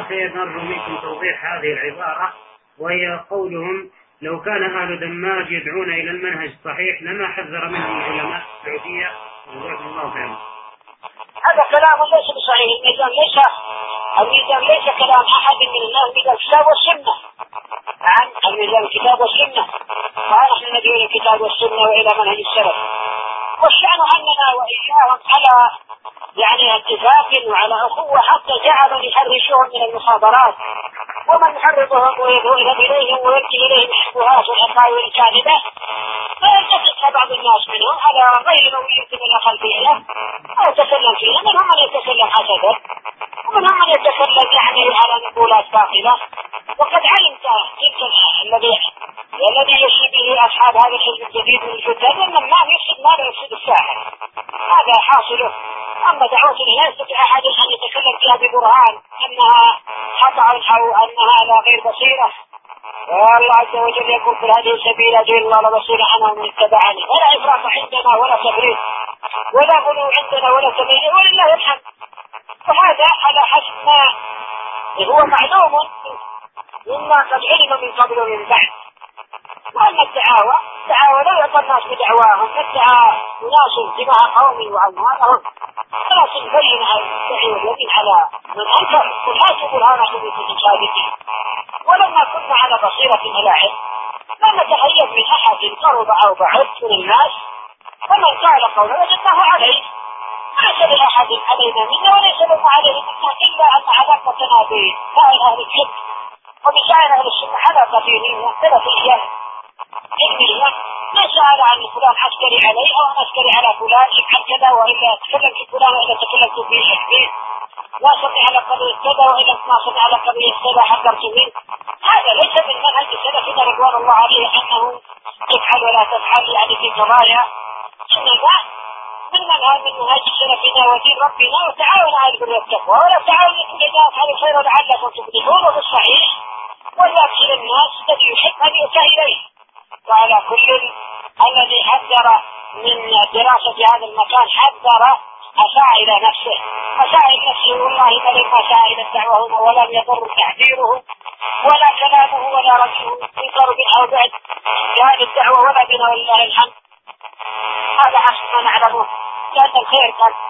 خير نرجو منكم توضيح هذه العبارة، وهي قولهم: لو كان أهل دماج يدعون إلى المنهج الصحيح لما حذر منهم العلماء السعودية. جزاكم الله خيرا. هذا كلام ليس بصحيح. الميزان ليس كلام أحد من الناس، من الكتاب والسنة. عن الميزان الكتاب والسنة، ونحن ندعو إلى الكتاب والسنة وإلى منهج السلف، والشأن أننا وإياهم على اتفاق وعلى أخوة، حتى جعلوا يحرشوهم من المخابرات، ومن يحرضهم ويذهب إليهم ويلقي إليهم الشبهات والحكاية الكاذبة، فيلتفت بعض الناس منهم على غير نوعية من الخلفية أو يتكلم فيها. منهم من يتكلم حسدا، ومنهم من يتكلم على نقولات باطلة. وقد علمت تلك الذي يشي به أصحاب هذا الحزب الجديد من الفتن أن ما يفسد ما لا يفسد الساحر، هذا حاصله. أما دعوة الناس أحد أن يتكلم فيها ببرهان أنها خطأ أو أنها لا غير بصيرة، والله عز وجل يقول: في هذه سبيل أدعو الله لبصيرة أنا ومن اتبعني. ولا إفراط عندنا ولا تفريط ولا غلو عندنا ولا تمييز، ولله الحمد. وهذا على حسب ما هو معلوم مما قد علم من قبل ومن بعد. وأما الدعاوى لا يعطى الناس بدعواهم، ادعى أناس دماء قومي وأموالهم، ولكن بين على المدعي واليمين على من أنكر. قل هاتوا برهانكم إن كنتم صادقين. ولما كنا على بصيرة ولا علم لا نتخيل من أحد قرب أو بعد من الناس، ومن قال قوله وجدناه عليه. ليس لأحد علينا منا وليس لنا عليه منا، إلا أن علاقتنا بسائر أهل الحق وبسائر أهل السنة على قديمية ثلاثية علمية. ما سأل عن فلان عسكري عليه أو عسكري على فلان يفعل كذا، وإلا تكلم في فلان وإلا تكلمت به شكله، لا صدق على قضية كذا وإلا ما صدق على قضية كذا حذرت منه. هذا ليس من منهج سلفنا رضوان الله عليه أنه تفعل ولا تفعل في قضايا، إنما من منهج سلفنا ودين ربنا: وتعاون على البر والتقوى ولا تعاون على على الخير لعلكم تفلحون. وبالصحيح وليأكل الناس الذي يحب أن يؤتى إليه. وعلى كل الذي حذر من دراسة هذا المكان حذر أساء إلى نفسه والله ما أساء إلى الدعوة هنا، ولم يضر تعبيره ولا كلامه ولا رجله من قرب أو بعد هذه الدعوة ولا بنا ولله الحمد. هذا حسب ما نعلمه، لأن الخير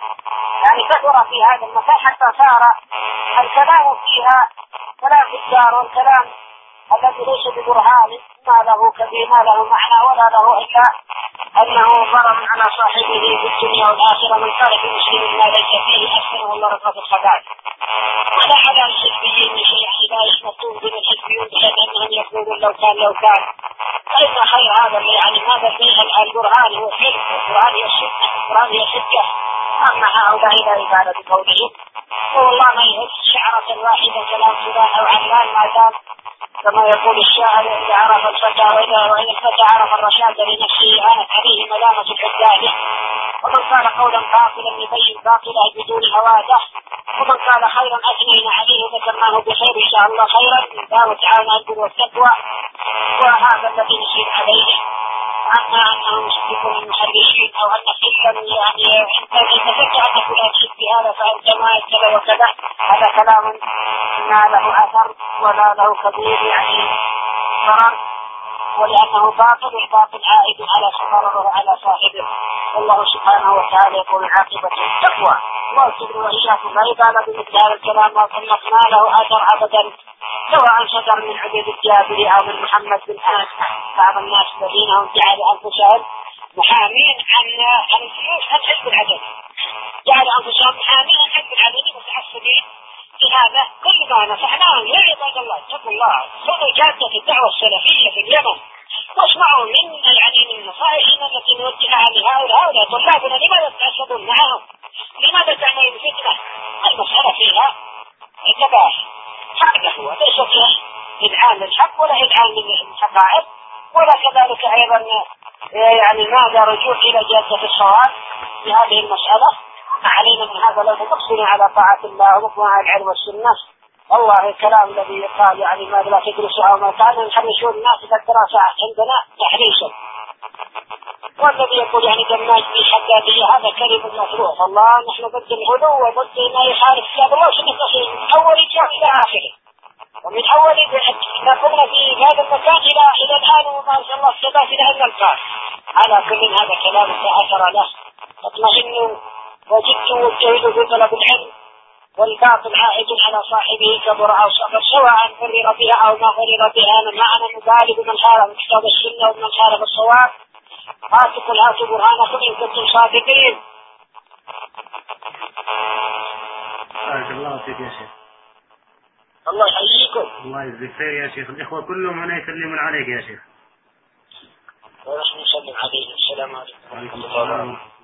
كثر في هذا المكان حتى صار الكلام فيها كلام الدار، والكلام الذي ليس ببرهان ما له معنى ولا له إلا أنه ضرر على صاحبه في الدنيا والآخرة. من قال في مسلم ما ليس فيه أسكنه الله رقاب الخبائث. ولا على الحزبيين من شيء لا يشمتون بين الحزبيون بأنهم يقولون لو كان فإن خير هذا هذا البرهان هو حلم، القرآن هي السنة، القرآن هي الحجة. أما هؤلاء لا يبال بقولهم، والله ما يهز شعرة واحدة كلام فلان أو علان، ما دام كما يقول الشاعر: إذا عرف الفتى وإن الفتى عرف الرشاد لنفسه آنت عليه ملامة الحجاج. ومن قال قولا باطلا يبين باطله بدون هواده، ومن قال خيرا أثنينا عليه وذكرناه بخير إن شاء الله خيرا. الله تعالى البر والتقوى، وهذا الذي نشير عليه. أما أنه يشبه المحرشين أو أن فلان إن تذكر أن فلان يشبه هذا فأنت ما كذا وكذا، هذا كلام ما له أثر ولا له كبير ضرر، ولأنه باطل، والباطل عائد على ضرره على صاحبه. والله سبحانه وتعالى يقول: عاقبة التقوى. وأرسل وإياكم لا يبال بمثل هذا الكلام ما طلقنا له أثر أبدا، سواء صدر من عبيد الجابري أو من محمد بن أنس. بعض الناس الذين هم جعلوا أنفسهم محامين عن الجيوش عن حزب العدد، جعلوا أنفسهم محامين عن حزب العدد متعصبين لهذا. كل ما نصحناهم يا عباد الله اتقوا الله، خذوا جادة الدعوة السلفية في اليمن، واسمعوا من نصائحنا التي نوجهها لهؤلاء طلابنا. لماذا تتعصبون معهم؟ لماذا تعملون فتنة؟ المسألة فيها انتباه، هذا هو، ليس فيه إدعان للحق ولا إدعان للحقائق، ولا كذلك أيضا ماذا رجوع إلى جادة الصواب في هذه المسألة. علينا من هذا لو نقصنا على طاعة الله ونقوم على العلم والسنة الله الكلام الذي يقال يعني ما لا تدرسها وما كان يحرشون الناس بالدراسة عندنا تحريشا، والذي يقول يعني دماج في حدادية هذا كلمة مفروغ. الله نحن ضد الغلو وضد ما يخالف كتاب الله وسنة رسوله من أول جاء إلى آخره، ومن أول ما قلنا في هذا المكان إلى الآن وما شاء الله الثبات إلى أن نلقاه. على كل هذا كلام لا أثر له، اطمئنوا وجدوا واجتهدوا في طلب العلم، والباطل عائد على صاحبه كبر أو صغر، سواء غرر بها أو ما غرر بها. أنا معنا مبالغ من خالف كتاب السنة ومن خالف الصواب. هاتوا برهانكم إن كنتم صادقين. بارك الله فيك يا شيخ. الله يحييكم. الله يجزيك خير يا شيخ. الإخوة كلهم هنا يسلمون عليك يا شيخ. ونحن نسلم عليه. السلام عليكم. وعليكم السلام.